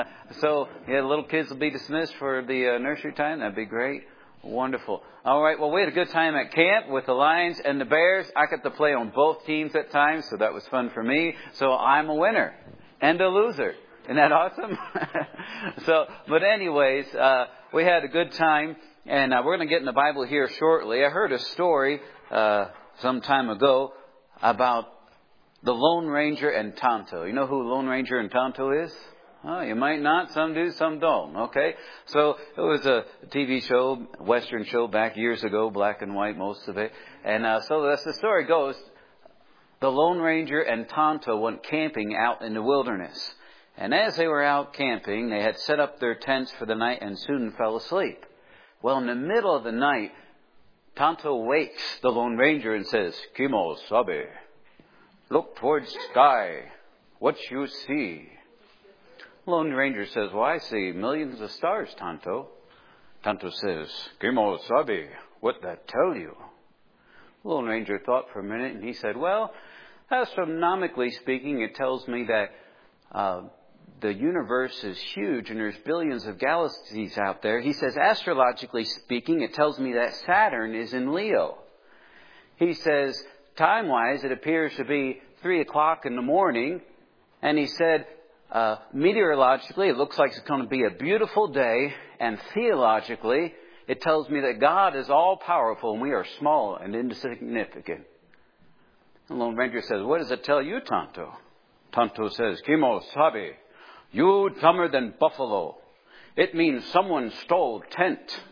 So, yeah, the little kids will be dismissed for the nursery time. That'd be great. Wonderful. All right. Well, we had a good time at camp with the Lions and the Bears. I got to play on both teams at times, so that was fun for me. So I'm a winner and a loser. Isn't that awesome? But anyways, we had a good time, and we're going to get in the Bible here shortly. I heard a story some time ago about the Lone Ranger and Tonto. You know who Lone Ranger and Tonto is? Oh, you might not. Some do, some don't. Okay. So it was a TV show, Western show back years ago, black and white, most of it. And so as the story goes, the Lone Ranger and Tonto went camping out in the wilderness. And as they were out camping, they had set up their tents for the night and soon fell asleep. Well, in the middle of the night, Tonto wakes the Lone Ranger and says, "Kimo sabe, look towards sky. What you see?" Lone Ranger says, "Well, I see millions of stars, Tonto." Tonto says, "Kimo sabe, what that tell you?" Lone Ranger thought for a minute and he said, "Well, astronomically speaking, it tells me that the universe is huge and there's billions of galaxies out there." He says, "Astrologically speaking, it tells me that Saturn is in Leo." He says, "Time-wise, it appears to be 3 o'clock in the morning." And he said, "Meteorologically, it looks like it's going to be a beautiful day. And theologically, it tells me that God is all-powerful and we are small and insignificant." The Lone Ranger says, "What does it tell you, Tonto?" Tonto says, "Kimo sabe, you dumber than buffalo. It means someone stole tent."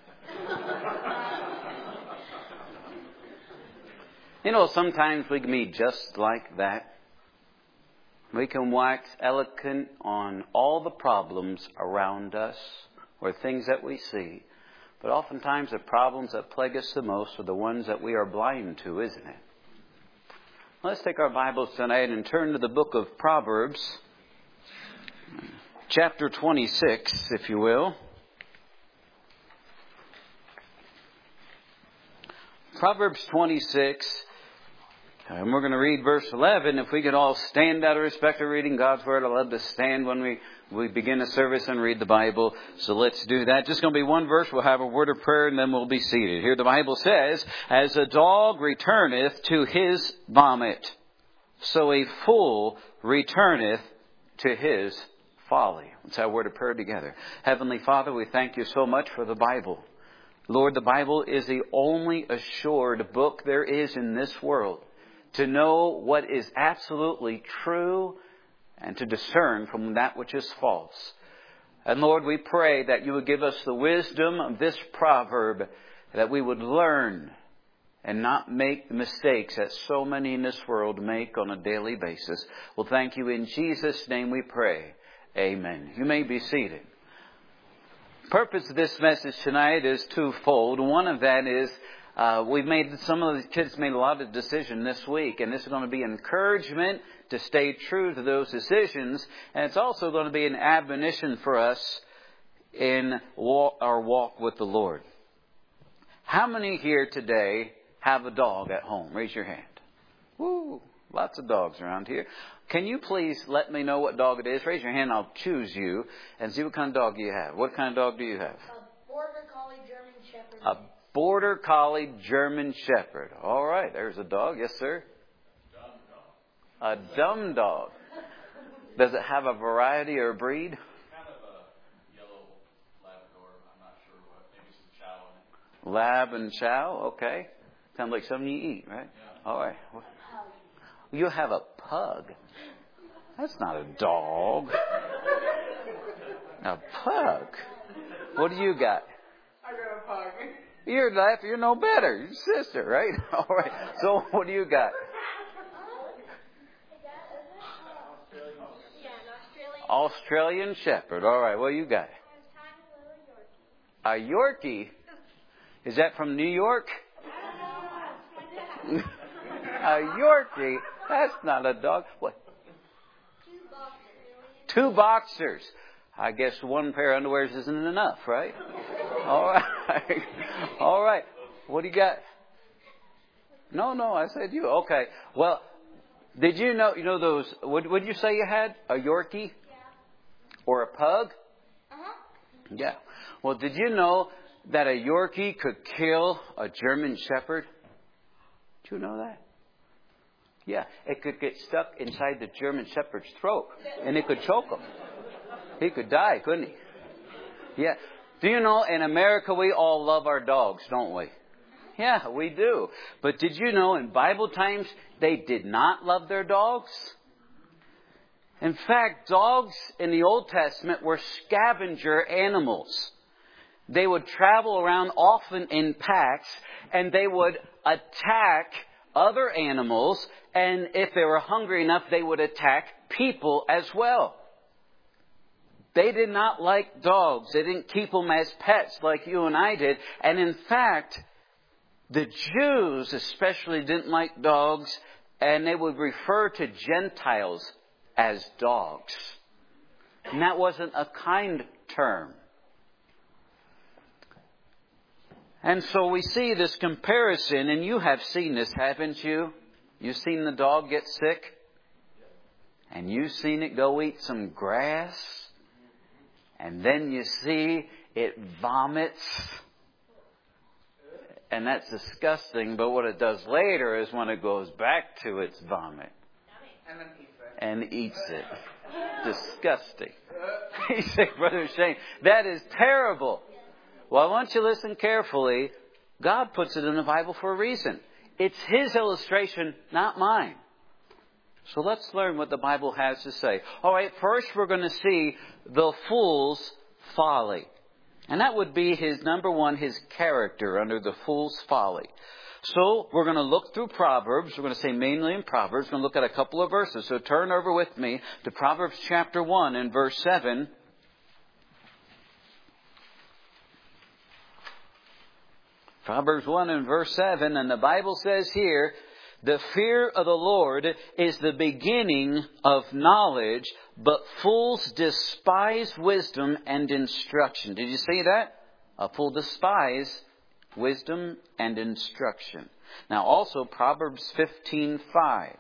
You know, sometimes we can be just like that. We can wax eloquent on all the problems around us or things that we see. But oftentimes the problems that plague us the most are the ones that we are blind to, isn't it? Let's take our Bibles tonight and turn to the book of Proverbs, chapter 26, if you will. Proverbs 26. And we're going to read verse 11. If we could all stand out of respect of reading God's Word, I love to stand when we begin a service and read the Bible. So let's do that. Just going to be one verse. We'll have a word of prayer and then we'll be seated. Here the Bible says, "As a dog returneth to his vomit, so a fool returneth to his folly." Let's have a word of prayer together. Heavenly Father, we thank you so much for the Bible. Lord, the Bible is the only assured book there is in this world to know what is absolutely true and to discern from that which is false. And Lord, we pray that you would give us the wisdom of this proverb, that we would learn and not make the mistakes that so many in this world make on a daily basis. Well, thank you. In Jesus' name we pray. Amen. You may be seated. The purpose of this message tonight is twofold. One of that is some of the kids made a lot of decisions this week, and this is going to be encouragement to stay true to those decisions, and it's also going to be an admonition for us in our walk with the Lord. How many here today have a dog at home? Raise your hand. Woo, lots of dogs around here. Can you please let me know what dog it is? Raise your hand, I'll choose you, and see what kind of dog you have. What kind of dog do you have? A Border Collie German Shepherd. A Border Collie German Shepherd. All right, there's a dog. Yes, sir? A dumb dog. Does it have a variety or a breed? Kind of a yellow Labrador. I'm not sure what. Maybe some chow in it. Lab and chow. Okay. Sounds like something you eat, right? Yeah. All right. You have a pug. That's not a dog. A pug. What do you got? I got a pug. You're no better. Your sister, right? All right. So what do you got? Australian Shepherd. All right. What do you got? A Yorkie. Is that from New York? A Yorkie. That's not a dog. What? Two boxers. I guess one pair of underwears isn't enough, right? All right. All right. What do you got? No, I said you. Okay. Well, did you know those, what did you say you had? A Yorkie? Yeah. Or a pug? Yeah. Well, did you know that a Yorkie could kill a German Shepherd? Did you know that? Yeah. It could get stuck inside the German Shepherd's throat and it could choke him. He could die, couldn't he? Yeah. Do you know in America we all love our dogs, don't we? Yeah, we do. But did you know in Bible times they did not love their dogs? In fact, dogs in the Old Testament were scavenger animals. They would travel around often in packs, and they would attack other animals, and if they were hungry enough, they would attack people as well. They did not like dogs. They didn't keep them as pets like you and I did. And in fact, the Jews especially didn't like dogs, and they would refer to Gentiles as dogs. And that wasn't a kind term. And so we see this comparison, and you have seen this, haven't you? You've seen the dog get sick, and you've seen it go eat some grass, and then you see it vomits. And that's disgusting, but what it does later is when it goes back to its vomit and eats it. Disgusting. You say, Brother Shane, that is terrible. Well, I want you to listen carefully. God puts it in the Bible for a reason. It's His illustration, not mine. So let's learn what the Bible has to say. All right, first we're going to see the fool's folly. And that would be his number one, his character under the fool's folly. So we're going to look through Proverbs. We're going to say mainly in Proverbs. We're going to look at a couple of verses. So turn over with me to Proverbs chapter 1 and verse 7. Proverbs 1 and verse 7. And the Bible says here, the fear of the Lord is the beginning of knowledge, but fools despise wisdom and instruction. Did you see that? A fool despise wisdom and instruction. Now also Proverbs 15:5.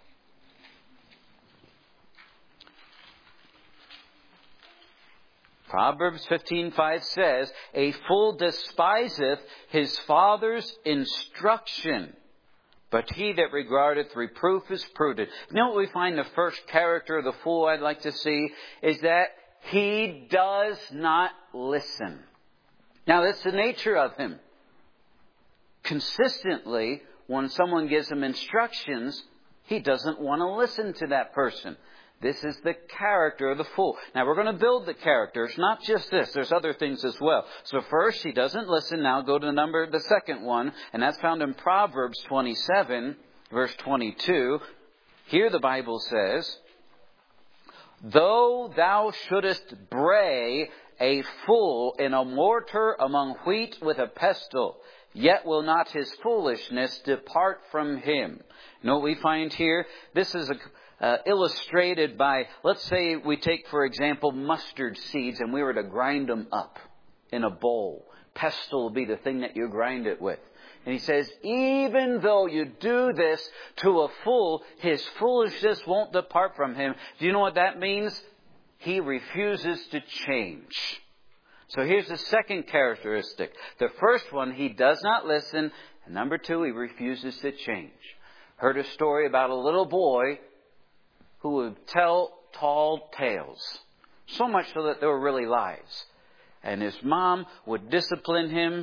Proverbs 15:5 says, a fool despiseth his father's instruction, but he that regardeth reproof is prudent. You know what we find the first character of the fool I'd like to see is that he does not listen. Now that's the nature of him. Consistently, when someone gives him instructions, he doesn't want to listen to that person. This is the character of the fool. Now we're going to build the character. It's not just this. There's other things as well. So first, he doesn't listen. Now go to the second one. And that's found in Proverbs 27, verse 22. Here the Bible says, though thou shouldest bray a fool in a mortar among wheat with a pestle, yet will not his foolishness depart from him. You know what we find here? This is illustrated by, let's say we take, for example, mustard seeds and we were to grind them up in a bowl. Pestle will be the thing that you grind it with. And he says, even though you do this to a fool, his foolishness won't depart from him. Do you know what that means? He refuses to change. So here's the second characteristic. The first one, he does not listen. And number two, he refuses to change. Heard a story about a little boy who would tell tall tales. So much so that they were really lies. And his mom would discipline him,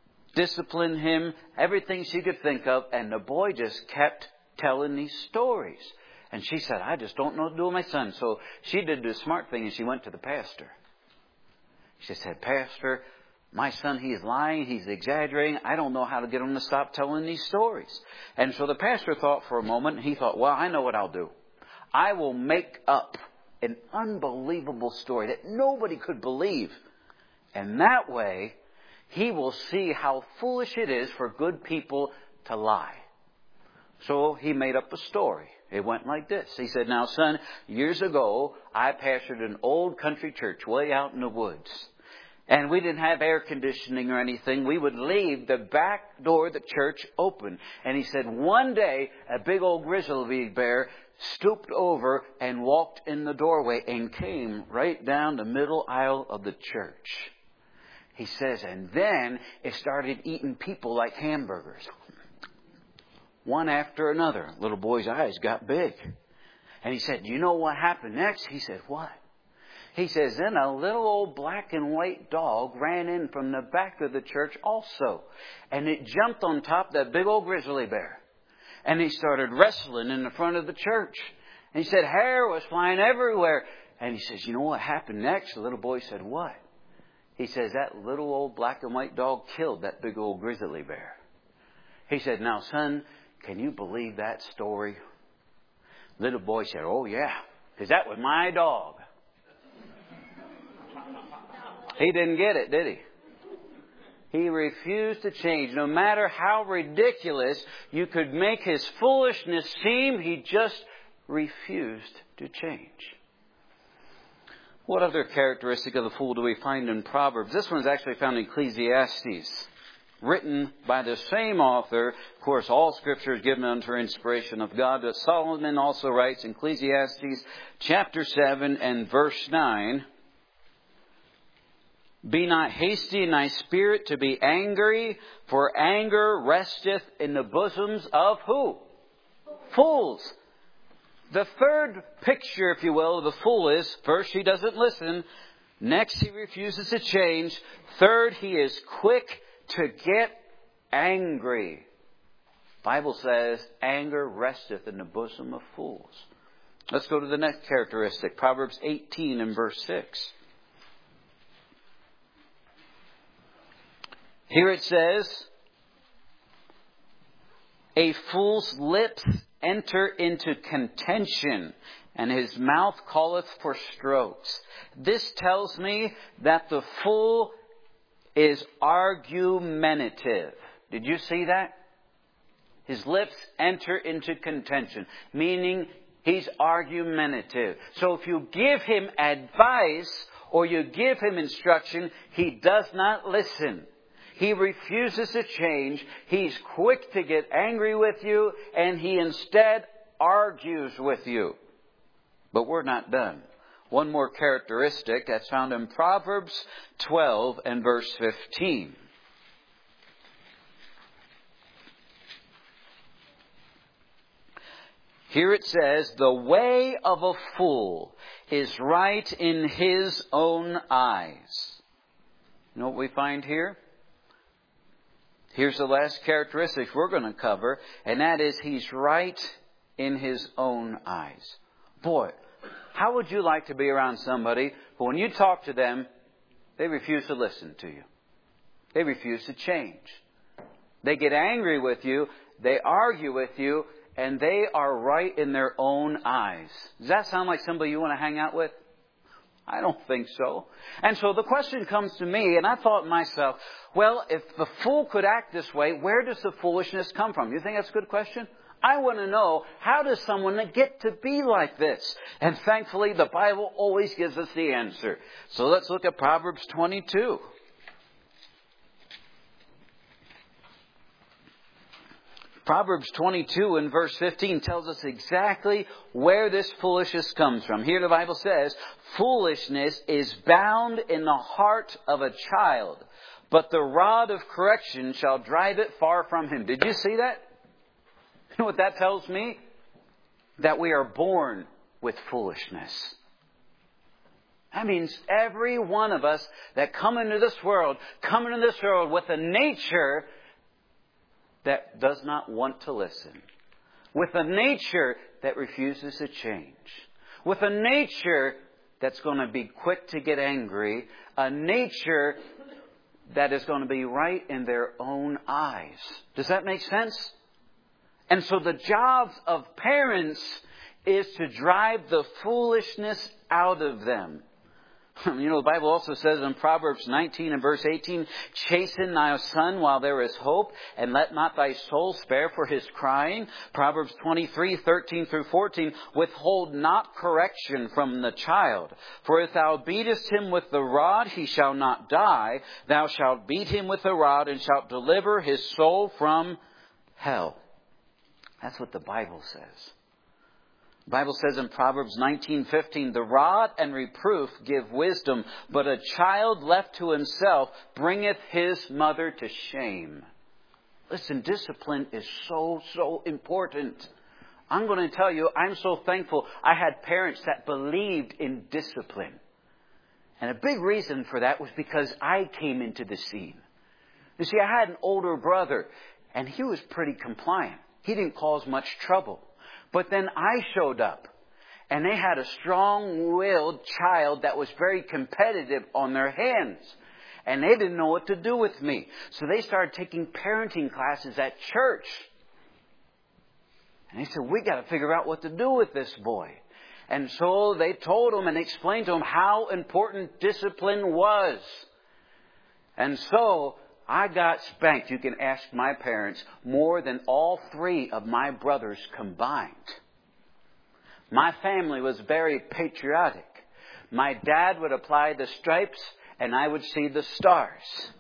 everything she could think of. And the boy just kept telling these stories. And she said, I just don't know what to do with my son. So she did the smart thing and she went to the pastor. She said, Pastor, my son, he's lying, he's exaggerating. I don't know how to get him to stop telling these stories. And so the pastor thought for a moment, and he thought, well, I know what I'll do. I will make up an unbelievable story that nobody could believe. And that way, he will see how foolish it is for good people to lie. So he made up a story. It went like this. He said, now, son, years ago, I pastored an old country church way out in the woods. And we didn't have air conditioning or anything. We would leave the back door of the church open. And he said, one day, a big old grizzly bear stooped over and walked in the doorway and came right down the middle aisle of the church. He says, and then it started eating people like hamburgers. One after another. Little boy's eyes got big. And he said, you know what happened next? He said, what? He says, then a little old black and white dog ran in from the back of the church also. And it jumped on top of that big old grizzly bear. And he started wrestling in the front of the church. And he said, hair was flying everywhere. And he says, you know what happened next? The little boy said, what? He says, that little old black and white dog killed that big old grizzly bear. He said, now son, can you believe that story? Little boy said, oh yeah, because that was my dog. He didn't get it, did he? He refused to change. No matter how ridiculous you could make his foolishness seem, he just refused to change. What other characteristic of the fool do we find in Proverbs? This one is actually found in Ecclesiastes, written by the same author. Of course, all Scripture is given under inspiration of God. But Solomon also writes in Ecclesiastes chapter 7 and verse 9, be not hasty in thy spirit to be angry, for anger resteth in the bosoms of who? Fools. The third picture, if you will, of the fool is, first, he doesn't listen. Next, he refuses to change. Third, he is quick to get angry. The Bible says, anger resteth in the bosom of fools. Let's go to the next characteristic. Proverbs 18 and verse 6. Here it says, a fool's lips enter into contention, and his mouth calleth for strokes. This tells me that the fool is argumentative. Did you see that? His lips enter into contention, meaning he's argumentative. So if you give him advice or you give him instruction, he does not listen. He refuses to change. He's quick to get angry with you, and he instead argues with you. But we're not done. One more characteristic that's found in Proverbs 12 and verse 15. Here it says, the way of a fool is right in his own eyes. You know what we find here? Here's the last characteristic we're going to cover, and that is he's right in his own eyes. Boy, how would you like to be around somebody who when you talk to them, they refuse to listen to you? They refuse to change. They get angry with you, they argue with you, and they are right in their own eyes. Does that sound like somebody you want to hang out with? I don't think so. And so the question comes to me, and I thought to myself, well, if the fool could act this way, where does the foolishness come from? You think that's a good question? I want to know, how does someone get to be like this? And thankfully, the Bible always gives us the answer. So let's look at Proverbs 22. Proverbs 22 and verse 15 tells us exactly where this foolishness comes from. Here the Bible says, foolishness is bound in the heart of a child, but the rod of correction shall drive it far from him. Did you see that? You know what that tells me? That we are born with foolishness. That means every one of us that come into this world with a nature that does not want to listen. With a nature that refuses to change. With a nature that's going to be quick to get angry. A nature that is going to be right in their own eyes. Does that make sense? And so the jobs of parents is to drive the foolishness out of them. You know, the Bible also says in Proverbs 19 and verse 18, chasten thy son while there is hope, and let not thy soul spare for his crying. Proverbs 23, 13 through 14, withhold not correction from the child. For if thou beatest him with the rod, he shall not die. Thou shalt beat him with the rod, and shalt deliver his soul from hell. That's what the Bible says. The Bible says in Proverbs 19:15, the rod and reproof give wisdom, but a child left to himself bringeth his mother to shame. Listen, discipline is so important. I'm going to tell you, I'm so thankful I had parents that believed in discipline. And a big reason for that was because I came into the scene. You see, I had an older brother, and he was pretty compliant. He didn't cause much trouble. But then I showed up, and they had a strong-willed child that was very competitive on their hands. And they didn't know what to do with me. So they started taking parenting classes at church. And they said, we got to figure out what to do with this boy. And so they told him and explained to him how important discipline was. And so I got spanked, you can ask my parents, more than all three of my brothers combined. My family was very patriotic. My dad would apply the stripes and I would see the stars.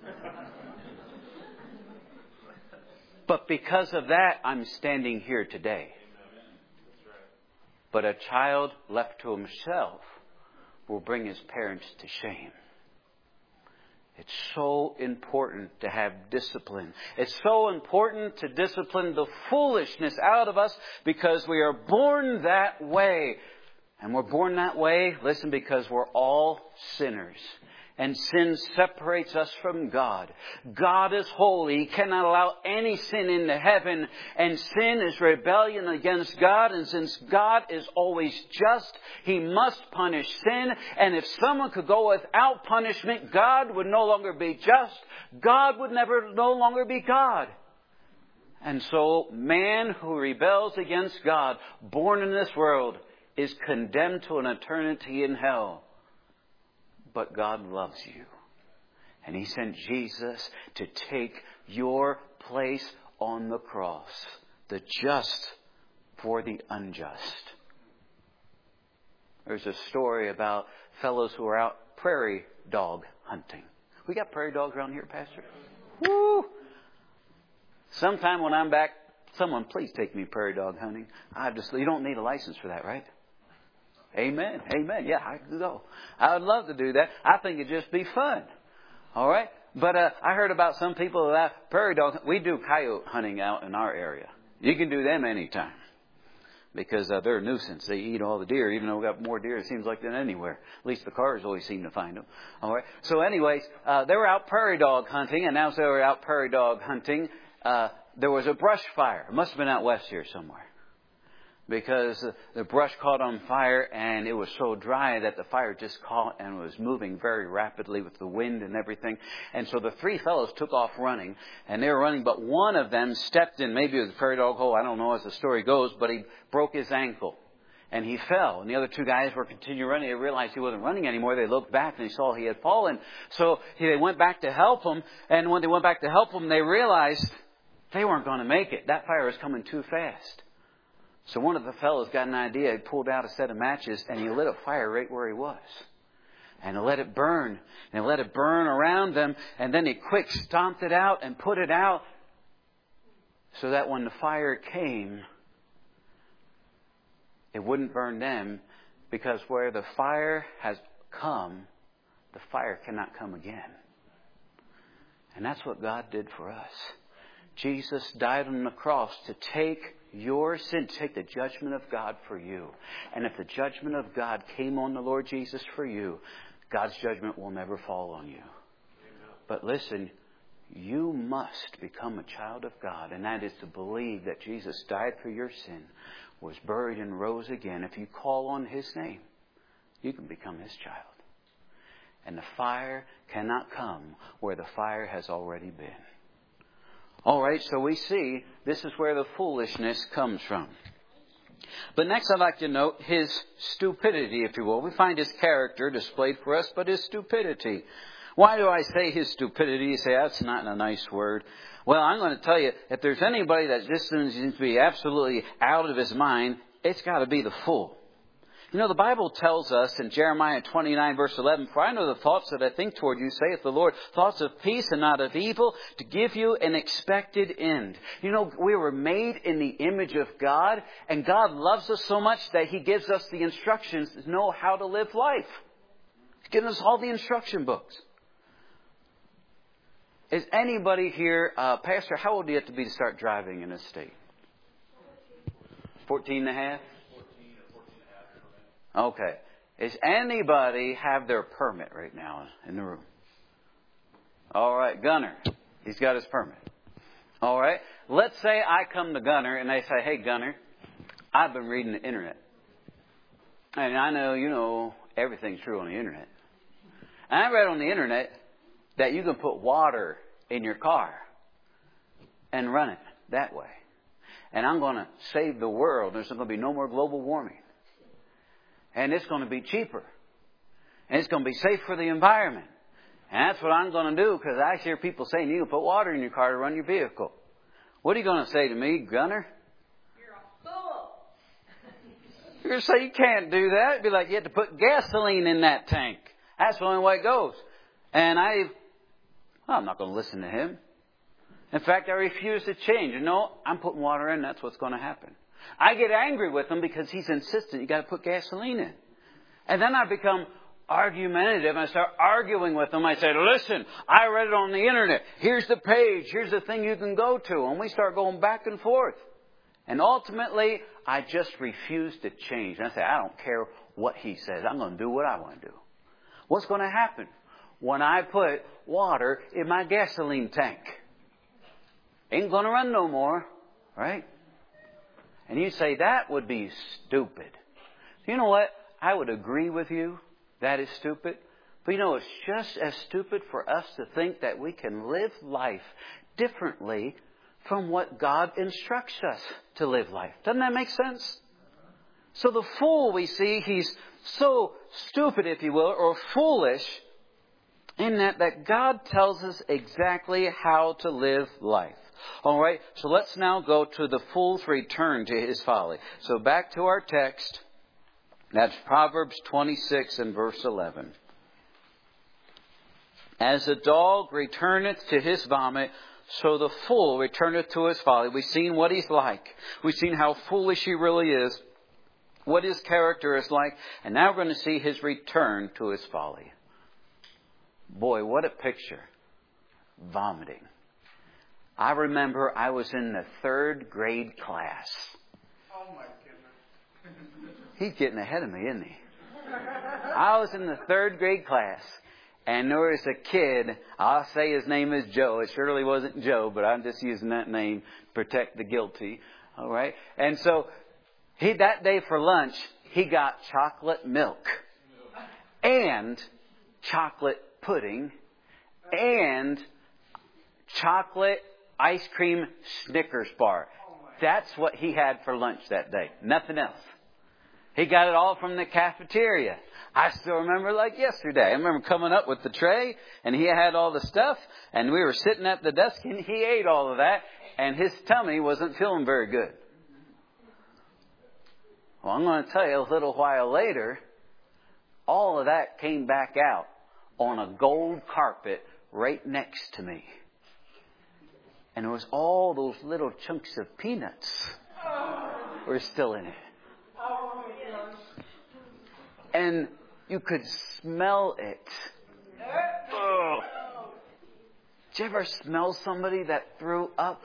But because of that, I'm standing here today. But a child left to himself will bring his parents to shame. It's so important to have discipline. It's so important to discipline the foolishness out of us because we are born that way. And we're born that way, listen, because we're all sinners. And sin separates us from God. God is holy. He cannot allow any sin into heaven. And sin is rebellion against God. And since God is always just, He must punish sin. And if someone could go without punishment, God would no longer be just. God would no longer be God. And so man who rebels against God, born in this world, is condemned to an eternity in hell. But God loves you. And He sent Jesus to take your place on the cross. The just for the unjust. There's a story about fellows who are out prairie dog hunting. We got prairie dogs around here, Pastor? Woo! Sometime when I'm back, someone please take me prairie dog hunting. You don't need a license for that, right? Amen. Amen. Yeah, I can go. I would love to do that. I think it'd just be fun. All right. But I heard about some people that prairie dog. We do coyote hunting out in our area. You can do them anytime because they're a nuisance. They eat all the deer, even though we got more deer, it seems like, than anywhere. At least the cars always seem to find them. All right. So anyways, they were out prairie dog hunting, and as they were out prairie dog hunting, there was a brush fire. It must have been out west here somewhere. Because the brush caught on fire and it was so dry that the fire just caught and was moving very rapidly with the wind and everything. And so the three fellows took off running, and they were running, but one of them stepped in, maybe it was a prairie dog hole, I don't know as the story goes, but he broke his ankle. And he fell. And the other two guys were continuing running. They realized he wasn't running anymore. They looked back and they saw he had fallen. So they went back to help him. And when they went back to help him, they realized they weren't going to make it. That fire was coming too fast. So one of the fellows got an idea. He pulled out a set of matches and he lit a fire right where he was. And he let it burn. And he let it burn around them. And then he quick stomped it out and put it out so that when the fire came, it wouldn't burn them, because where the fire has come, the fire cannot come again. And that's what God did for us. Jesus died on the cross to take your sin, to take the judgment of God for you. And if the judgment of God came on the Lord Jesus for you, God's judgment will never fall on you. But listen, you must become a child of God, and that is to believe that Jesus died for your sin, was buried and rose again. If you call on His name, you can become His child. And the fire cannot come where the fire has already been. All right, so we see this is where the foolishness comes from. But next I'd like to note his stupidity, if you will. We find his character displayed for us, but his stupidity. Why do I say his stupidity? You say, that's not a nice word. Well, I'm going to tell you, if there's anybody that just seems to be absolutely out of his mind, it's got to be the fool. You know, the Bible tells us in Jeremiah 29 verse 11, "For I know the thoughts that I think toward you, saith the Lord, thoughts of peace and not of evil, to give you an expected end." You know, we were made in the image of God, and God loves us so much that He gives us the instructions to know how to live life. He's given us all the instruction books. Is anybody here, Pastor, how old do you have to be to start driving in this state? 14 and a half? 14 or 14 and a half permit. Okay. Does anybody have their permit right now in the room? All right. Gunner. He's got his permit. All right. Let's say I come to Gunner and they say, "Hey, Gunner, I've been reading the internet. And I know, you know, everything's true on the internet. And I read on the internet that you can put water in your car and run it that way. And I'm going to save the world. There's going to be no more global warming. And it's going to be cheaper. And it's going to be safe for the environment. And that's what I'm going to do, because I hear people saying you can put water in your car to run your vehicle." What are you going to say to me, Gunner? You're a fool. You're going to say you can't do that. It'd be like you have to put gasoline in that tank. That's the only way it goes. And I'm not going to listen to him. In fact, I refuse to change. No, I'm putting water in. That's what's going to happen. I get angry with him because he's insistent you got to put gasoline in. And then I become argumentative. I start arguing with him. I say, "Listen, I read it on the internet. Here's the page. Here's the thing you can go to." And we start going back and forth. And ultimately, I just refuse to change. And I say, I don't care what he says. I'm going to do what I want to do. What's going to happen when I put water in my gasoline tank? Ain't going to run no more, right? And you say, that would be stupid. You know what? I would agree with you. That is stupid. But you know, it's just as stupid for us to think that we can live life differently from what God instructs us to live life. Doesn't that make sense? So the fool, we see, he's so stupid, if you will, or foolish, in that God tells us exactly how to live life. All right, so let's now go to the fool's return to his folly. So back to our text. That's Proverbs 26 and verse 11. "As a dog returneth to his vomit, so the fool returneth to his folly." We've seen what he's like. We've seen how foolish he really is, what his character is like, and now we're going to see his return to his folly. Boy, what a picture. Vomiting. I remember I was in the 3rd grade class. Oh my goodness. He's getting ahead of me, isn't he? I was in the 3rd grade class, and there was a kid. I'll say his name is Joe. It surely wasn't Joe, but I'm just using that name to protect the guilty. All right? And so, that day for lunch, he got chocolate milk and chocolate pudding and chocolate ice cream Snickers bar. That's what he had for lunch that day. Nothing else. He got it all from the cafeteria. I still remember like yesterday. I remember coming up with the tray, and he had all the stuff, and we were sitting at the desk, and he ate all of that, and his tummy wasn't feeling very good. Well, I'm going to tell you, a little while later, all of that came back out on a gold carpet right next to me. And there was all those little chunks of peanuts were still in it. And you could smell it. Oh. Did you ever smell somebody that threw up?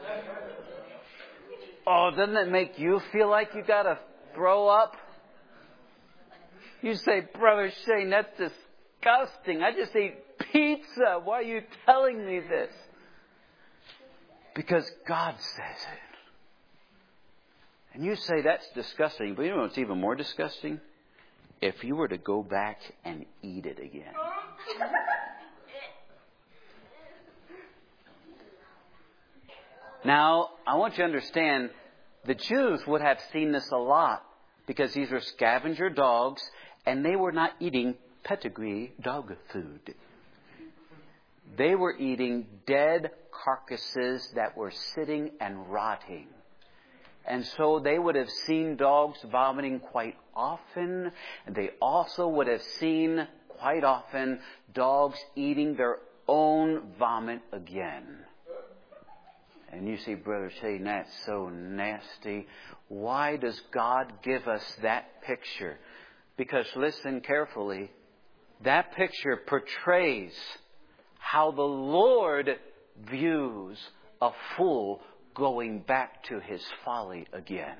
Oh, doesn't it make you feel like you got to throw up? You say, "Brother Shane, that's disgusting. I just ate pizza. Why are you telling me this?" Because God says it. And you say that's disgusting. But you know what's even more disgusting? If you were to go back and eat it again. Now, I want you to understand, the Jews would have seen this a lot because these were scavenger dogs and they were not eating pedigree dog food. They were eating dead carcasses that were sitting and rotting. And so they would have seen dogs vomiting quite often. And they also would have seen quite often dogs eating their own vomit again. And you see Brother saying, that's so nasty. Why does God give us that picture? Because listen carefully. That picture portrays how the Lord views a fool going back to his folly again.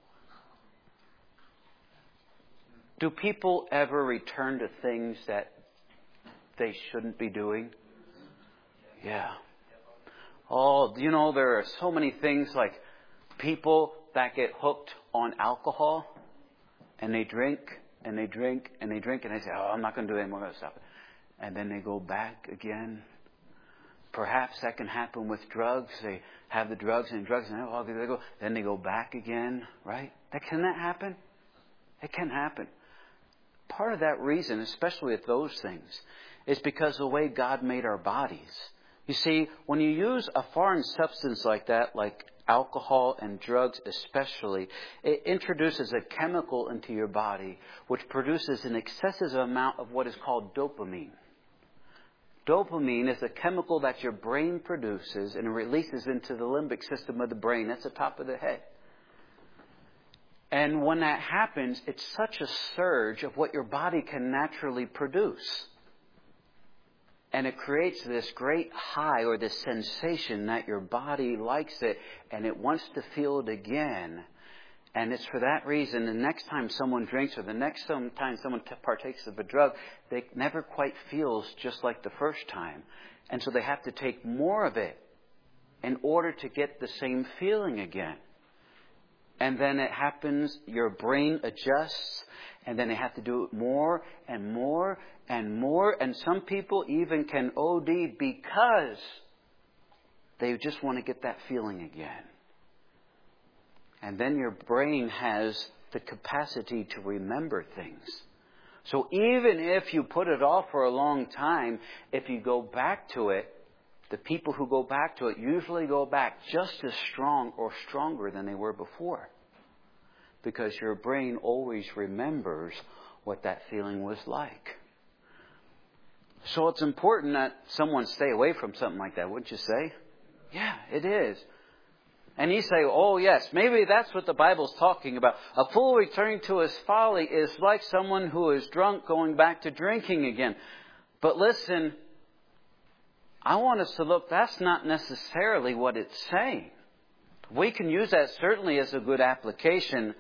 Do people ever return to things that they shouldn't be doing? Yeah. Oh, you know, there are so many things like people that get hooked on alcohol and they drink and they drink and they drink and they say, oh, I'm not going to do it anymore, I'm going to stop it. And then they go back again. Perhaps that can happen with drugs. They have the drugs and then they go back again, right? Can that happen? It can happen. Part of that reason, especially with those things, is because of the way God made our bodies. You see, when you use a foreign substance like that, like alcohol and drugs especially, it introduces a chemical into your body which produces an excessive amount of what is called dopamine. Dopamine is a chemical that your brain produces and releases into the limbic system of the brain. That's the top of the head. And when that happens, it's such a surge of what your body can naturally produce. And it creates this great high or this sensation that your body likes it and it wants to feel it again. And it's for that reason the next time someone drinks or the next time someone partakes of a drug, they never quite feels just like the first time. And so they have to take more of it in order to get the same feeling again. And then it happens, your brain adjusts, and then they have to do it more and more and more. And some people even can OD because they just want to get that feeling again. And then your brain has the capacity to remember things. So even if you put it off for a long time, if you go back to it, the people who go back to it usually go back just as strong or stronger than they were before. Because your brain always remembers what that feeling was like. So it's important that someone stay away from something like that, wouldn't you say? Yeah, it is. And you say, oh yes, maybe that's what the Bible's talking about. A fool returning to his folly is like someone who is drunk going back to drinking again. But listen, I want us to look, that's not necessarily what it's saying. We can use that certainly as a good application,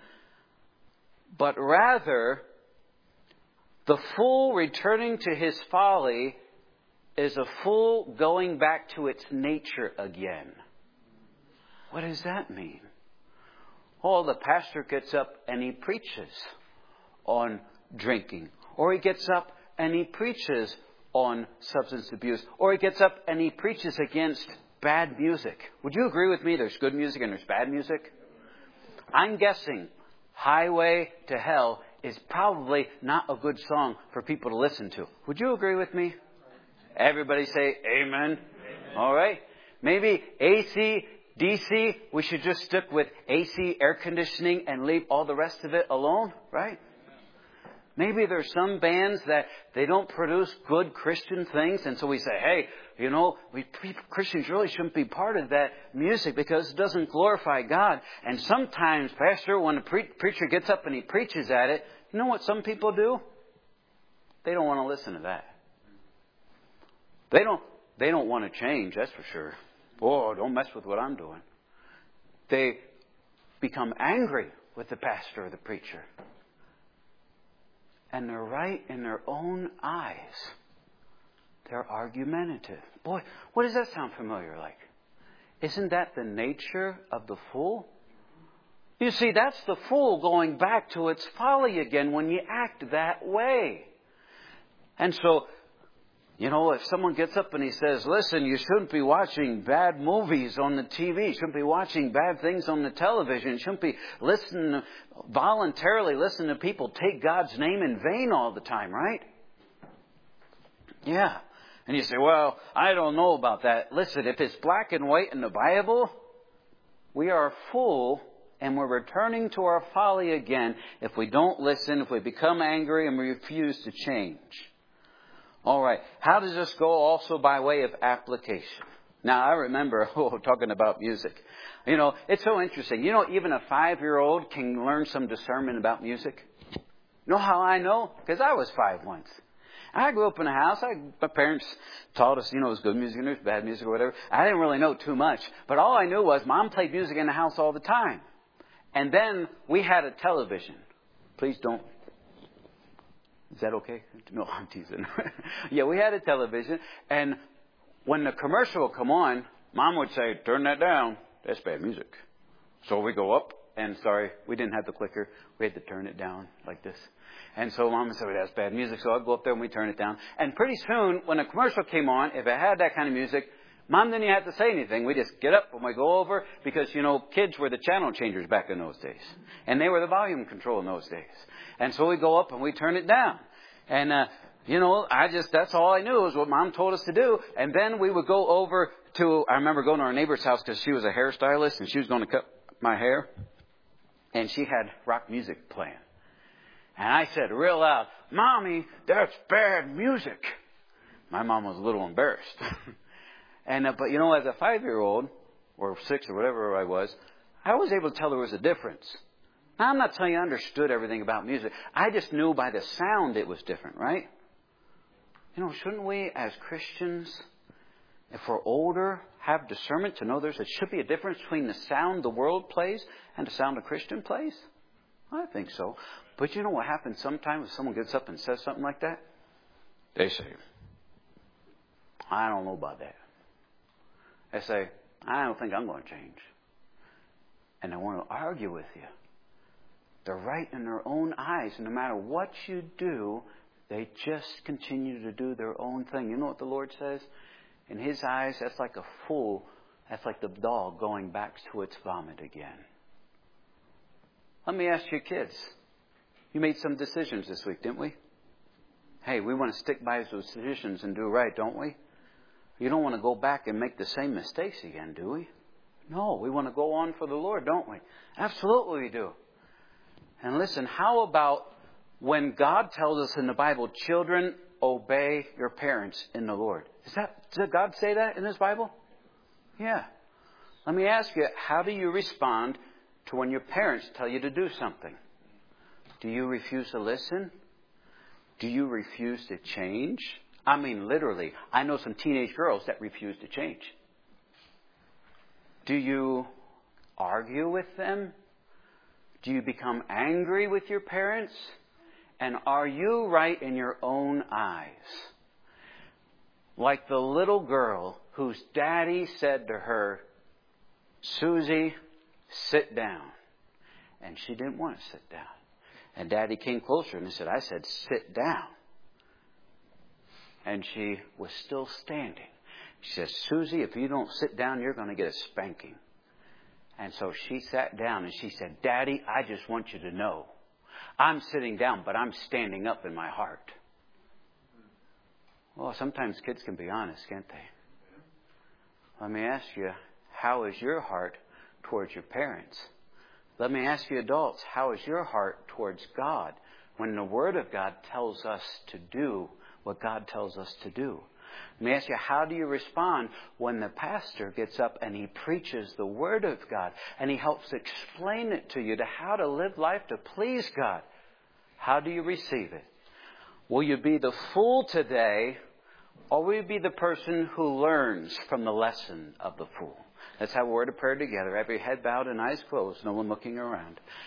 but rather, the fool returning to his folly is a fool going back to its nature again. What does that mean? Oh, the pastor gets up and he preaches on drinking. Or he gets up and he preaches on substance abuse. Or he gets up and he preaches against bad music. Would you agree with me? There's good music and there's bad music. I'm guessing Highway to Hell is probably not a good song for people to listen to. Would you agree with me? Everybody say amen. Amen. All right. Maybe AC, DC, we should just stick with AC, air conditioning, and leave all the rest of it alone, right? Maybe there's some bands that they don't produce good Christian things, and so we say, hey, you know, Christians really shouldn't be part of that music because it doesn't glorify God. And sometimes, Pastor, when a preacher gets up and he preaches at it, you know what some people do? They don't want to listen to that. They don't want to change, that's for sure. Oh, don't mess with what I'm doing. They become angry with the pastor or the preacher. And they're right in their own eyes. They're argumentative. Boy, what does that sound familiar like? Isn't that the nature of the fool? You see, that's the fool going back to its folly again when you act that way. And so, you know, if someone gets up and he says, listen, you shouldn't be watching bad movies on the TV. You shouldn't be watching bad things on the television. You shouldn't be voluntarily listening to people take God's name in vain all the time, right? Yeah. And you say, well, I don't know about that. Listen, if it's black and white in the Bible, we are a fool and we're returning to our folly again if we don't listen, if we become angry and we refuse to change. All right. How does this go also by way of application? Now, I remember talking about music. You know, it's so interesting. You know, even a 5-year-old can learn some discernment about music. You know how I know? Because I was 5 once. I grew up in a house. My parents taught us, you know, it was good music and it was bad music or whatever. I didn't really know too much. But all I knew was Mom played music in the house all the time. And then we had a television. Please don't. Is that okay? No, I'm teasing. Yeah, we had a television. And when the commercial would come on, Mom would say, turn that down. That's bad music. So we go up. And sorry, we didn't have the clicker. We had to turn it down like this. And so Mom would say, that's bad music. So I'd go up there and we'd turn it down. And pretty soon, when a commercial came on, if it had that kind of music, Mom didn't have to say anything. We just get up and we go over because, you know, kids were the channel changers back in those days. And they were the volume control in those days. And so we go up and we turn it down. And, you know, that's all I knew was what Mom told us to do. And then we would go over to, I remember going to our neighbor's house because she was a hairstylist and she was going to cut my hair. And she had rock music playing. And I said real loud, Mommy, that's bad music. My mom was a little embarrassed. But, you know, as a 5-year-old, or 6 or whatever I was able to tell there was a difference. Now, I'm not telling you I understood everything about music. I just knew by the sound it was different, right? You know, shouldn't we as Christians, if we're older, have discernment to know there should be a difference between the sound the world plays and the sound a Christian plays? I think so. But you know what happens sometimes if someone gets up and says something like that? They say, I don't know about that. They say, I don't think I'm going to change. And they want to argue with you. They're right in their own eyes. And no matter what you do, they just continue to do their own thing. You know what the Lord says? In His eyes, that's like a fool. That's like the dog going back to its vomit again. Let me ask you kids. You made some decisions this week, didn't we? Hey, we want to stick by those decisions and do right, don't we? You don't want to go back and make the same mistakes again, do we? No, we want to go on for the Lord, don't we? Absolutely we do. And listen, how about when God tells us in the Bible, children, obey your parents in the Lord? Did God say that in His Bible? Yeah. Let me ask you, how do you respond to when your parents tell you to do something? Do you refuse to listen? Do you refuse to change? I mean, literally. I know some teenage girls that refuse to change. Do you argue with them? Do you become angry with your parents? And are you right in your own eyes? Like the little girl whose daddy said to her, Susie, sit down. And she didn't want to sit down. And Daddy came closer and he said, I said, sit down. And she was still standing. She said, Susie, if you don't sit down, you're going to get a spanking. And so she sat down and she said, Daddy, I just want you to know, I'm sitting down, but I'm standing up in my heart. Well, sometimes kids can be honest, can't they? Let me ask you, how is your heart towards your parents? Let me ask you adults, how is your heart towards God when the Word of God tells us to do what God tells us to do? Let me ask you, how do you respond when the pastor gets up and he preaches the Word of God and he helps explain it to you to how to live life to please God? How do you receive it? Will you be the fool today, or will you be the person who learns from the lesson of the fool? Let's have a word of prayer together. Every head bowed and eyes closed, no one looking around.